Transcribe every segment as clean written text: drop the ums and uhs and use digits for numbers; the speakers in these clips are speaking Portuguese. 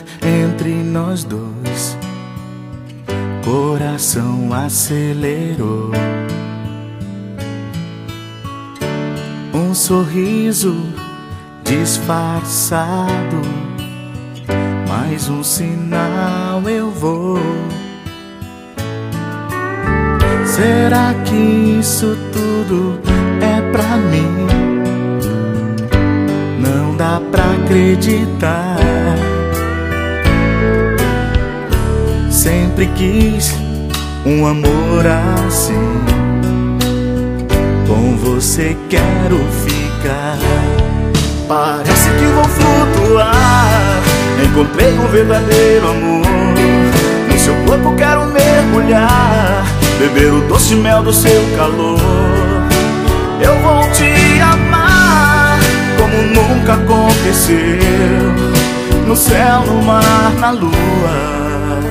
entre nós dois, coração acelerou. Um sorriso disfarçado, mais um sinal eu vou. Será que isso tudo é pra mim? Não dá pra acreditar. Sempre quis um amor assim, com você quero ficar. Parece que vou flutuar, encontrei um verdadeiro amor. No seu corpo quero mergulhar, beber o doce mel do seu calor. Eu vou te amar como nunca aconteceu, no céu, no mar, na lua.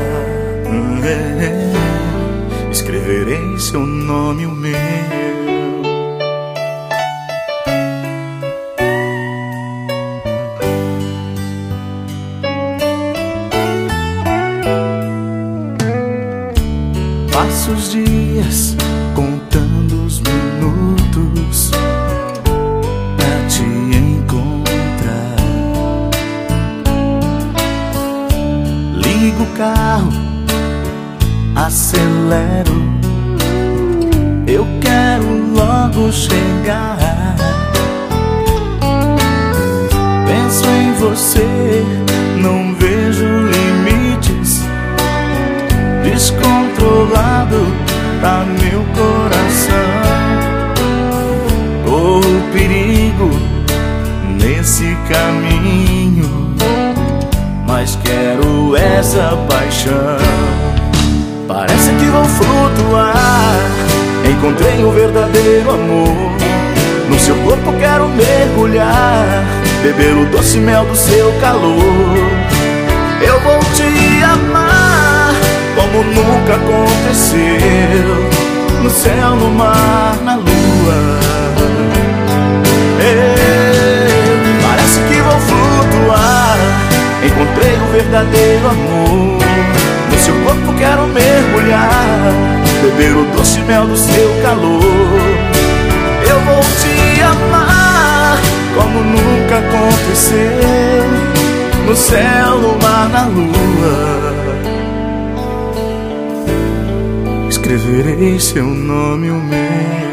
Escreverei seu nome, o meu. Passo os dias contando os minutos pra te encontrar. Ligo o carro, acelero, eu quero logo chegar. Penso em você, não vejo limites. Descontrolado tá meu coração. Corro perigo nesse caminho, mas quero essa paixão. Parece que vou flutuar, encontrei um verdadeiro amor. No seu corpo quero mergulhar, beber o doce mel do seu calor. Eu vou te amar como nunca aconteceu, no céu, no mar, na lua. Parece que vou flutuar, encontrei um verdadeiro amor. No seu corpo quero mergulhar, beber o doce mel do seu calor. Eu vou te amar como nunca aconteceu, no céu, no mar, na lua. Escreverei seu nome, o meu.